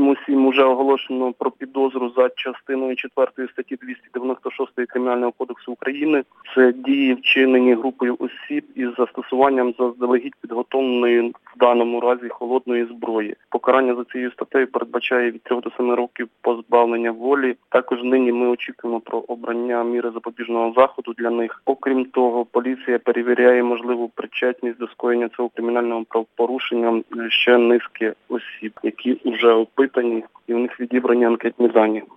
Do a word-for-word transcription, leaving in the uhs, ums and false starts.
цьому всім уже оголошено про підозру за частиною четвертої статті двісті дев'яносто шість Кримінального кодексу України. Це дії, вчинені групою осіб із застосуванням заздалегідь підготовленої в даному разі холодної зброї. Покарання за цією статтею передбачає від трьох до семи років позбавлення волі. Також нині ми очікуємо про обрання міри запобіжного заходу для них. Окрім того, поліція перевіряє можливу причетність до скоєння цього кримінального правопорушення ще низки осіб, які вже опитані і в них відібрані анкетні дані.